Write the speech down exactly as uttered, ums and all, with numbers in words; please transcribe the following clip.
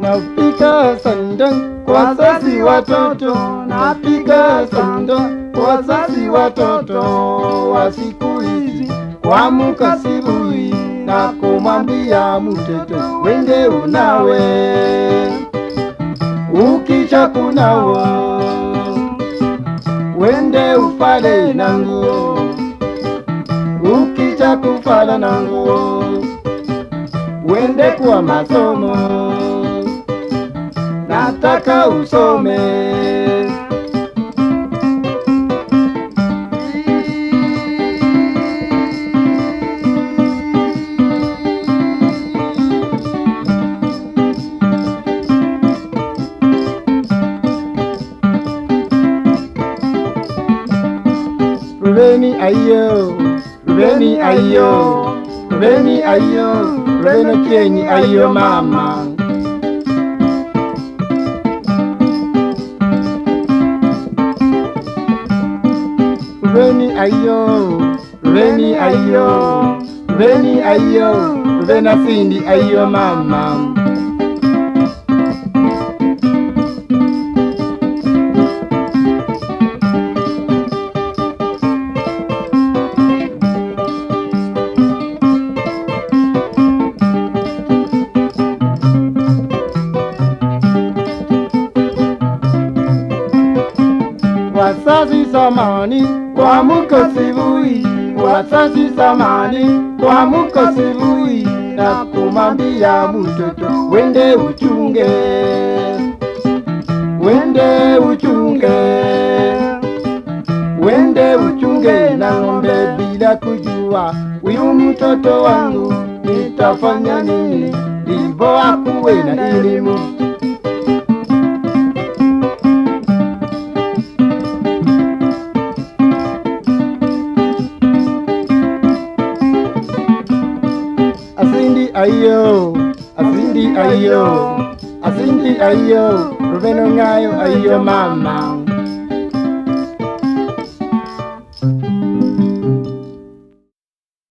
Napiga sanda kwa wazazi watoto, napiga sanda kwa wazazi watoto wa siku hizi. Kuamka asubuhi na kumwambia mtoto wende unawe, ukisha kunawa wende ufale na nguo, ukisha kufala na nguo wende kwa masomo, nataka usome. Rubeni ayo, Rubeni ayo, Rubeni ayo, Rubeni kienyi ayo mama. Rubeni ayo, Rubeni ayo, Rubeni ayo, Rubeni Cindy ayo mama. Wazazi zamani kuamka asubuhi, wazazi zamani kuamka asubuhi na kumwambia mtoto wende uchunge, wende uchunge, wende uchunge na ng'ombe bila kujua huyu mtoto wangu nitafanya nini, ndivyo akuwe na elimu. Ayo, Cindy ayo, Cindy ayo, Rubeni ngayo ayo mama.